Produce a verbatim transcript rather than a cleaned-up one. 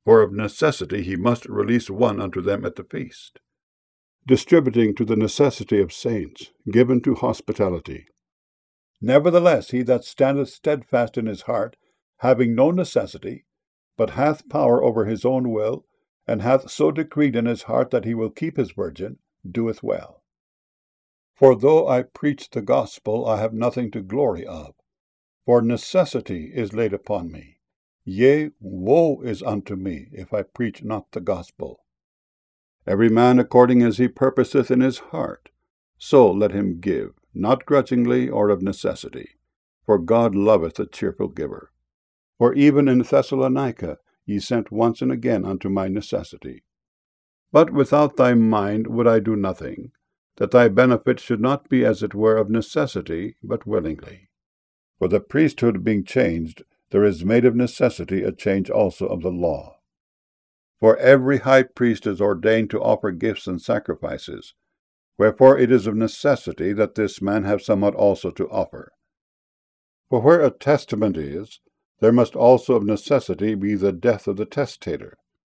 for of necessity he must release one unto them at the feast, distributing to the necessity of saints, given to hospitality. Nevertheless, he that standeth steadfast in his heart, having no necessity, but hath power over his own will, and hath so decreed in his heart that he will keep his virgin, doeth well. For though I preach the gospel, I have nothing to glory of, for necessity is laid upon me. Yea, woe is unto me, if I preach not the gospel. Every man according as he purposeth in his heart, so let him give, not grudgingly or of necessity, for God loveth a cheerful giver. For even in Thessalonica ye sent once and again unto my necessity. But without thy mind would I do nothing, that thy benefit should not be as it were of necessity, but willingly. For the priesthood being changed, there is made of necessity a change also of the law. For every high priest is ordained to offer gifts and sacrifices, wherefore it is of necessity that this man have somewhat also to offer. For where a testament is, there must also of necessity be the death of the testator.